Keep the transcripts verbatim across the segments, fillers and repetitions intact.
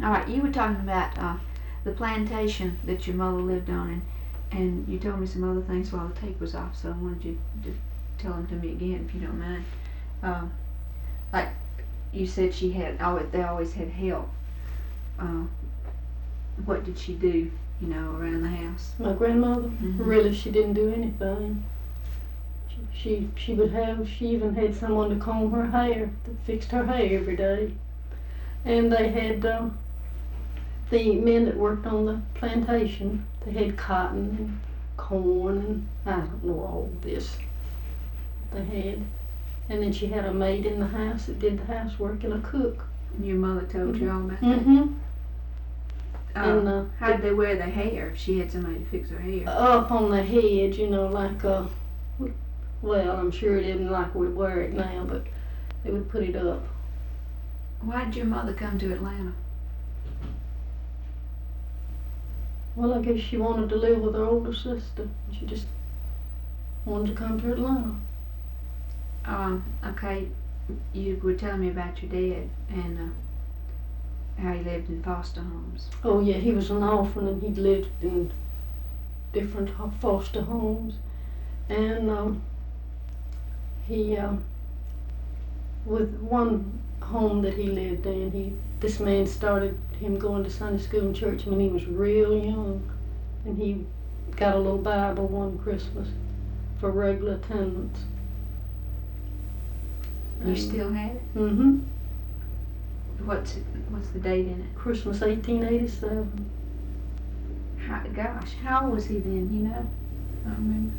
All right, you were talking about uh, the plantation that your mother lived on, and and you told me some other things while the tape was off. So I wanted you to tell them to me again, if you don't mind. Um, like you said, she had always they always had help. Uh, what did she do? You know, around the house. My grandmother, Mm-hmm. really, she didn't do anything. She, she she would have. She even had someone to comb her hair, that fixed her hair every day. And they had um, the men that worked on the plantation. They had cotton and corn and I don't know all this. They had, and then she had a maid in the house that did the housework and a cook. And your mother told mm-hmm. you all about mm-hmm. that. Uh, and uh, how did they wear their hair? If she had somebody to fix her hair. Up on the head, you know, like uh, well, I'm sure it isn't like we wear it now, but they would put it up. Why did your mother come to Atlanta? Well, I guess she wanted to live with her older sister. She just wanted to come to Atlanta. Um, okay, you were telling me about your dad and uh, how he lived in foster homes. Oh yeah, he was an orphan and he lived in different foster homes. And um, he, uh, with one home that he lived in, he this man started him going to Sunday school and church when he was real young, and he got a little Bible one Christmas for regular attendance. You still have it? Mm-hmm. What's it, what's the date in it? Christmas eighteen eighty-seven. How, gosh, how old was he then? You know, I don't remember.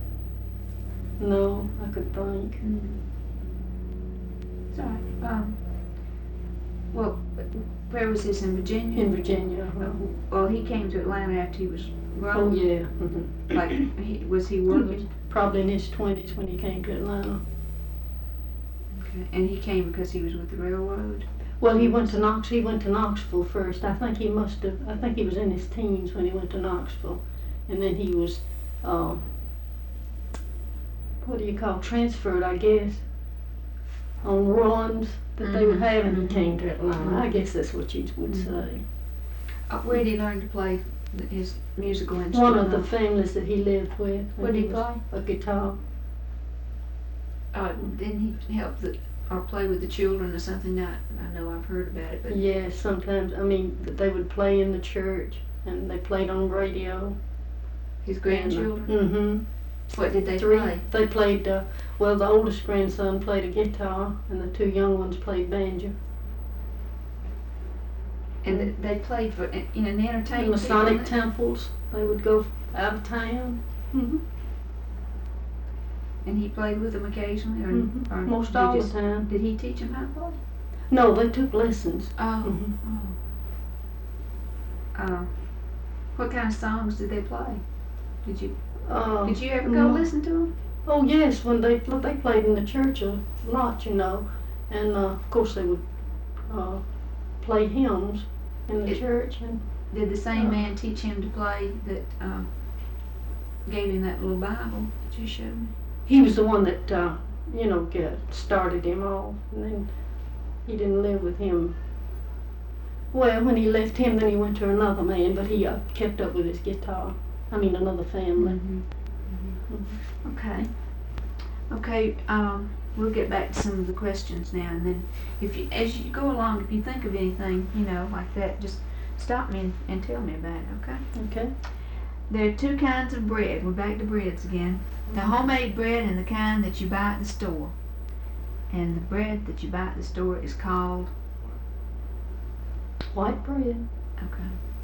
No, I could think. Mm. It's all right. Um, well, where was this, in Virginia? In Virginia. Uh-huh. Well, he came to Atlanta after he was grown. Oh yeah. Mm-hmm. Like, he, was he working? Probably in his twenties when he came to Atlanta. Okay. And he came because he was with the railroad? Well, he went to Knox. He went to Knoxville first. I think he must have. I think he was in his teens when he went to Knoxville, and then he was, uh, what do you call, transferred, I guess, on runs that mm-hmm. they would have, and he came to Atlanta. Mm-hmm. I guess that's what you would mm-hmm. say. Uh, where did he learn to play his musical instrument? One of the families that he lived with. What did he play? A guitar. Uh, didn't he help the, or play with the children or something? I, I know I've heard about it, but yes, sometimes. I mean, they would play in the church, and they played on radio. His grandchildren. Mm-hmm. What did they Three, play? They played. Uh, well, the oldest grandson played a guitar, and the two young ones played banjo. And mm-hmm. they played for in an entertainment. Masonic temples. They would go out of town. Mm-hmm. And he played with them occasionally, or, mm-hmm. or most all just, the time. Did he teach them how to play? No, they took lessons. Oh, mm-hmm. oh. Uh, what kind of songs did they play? Did you uh, did you ever go no. listen to them? Oh yes, when they they played in the church a lot, you know, and uh, of course they would uh, play hymns in the it, church. And did the same uh, man teach him to play that uh, gave him that little Bible that you showed me? He was the one that, uh, you know, get, started him off, and then he didn't live with him. Well, when he left him, then he went to another man, but he uh, kept up with his guitar. I mean, another family. Mm-hmm. Mm-hmm. Okay. Okay, um, we'll get back to some of the questions now, and then if you, as you go along, if you think of anything, you know, like that, just stop me and, and tell me about it, okay? Okay. There are two kinds of bread. We're back to breads again. The homemade bread and the kind that you buy at the store. And the bread that you buy at the store is called white bread. Okay.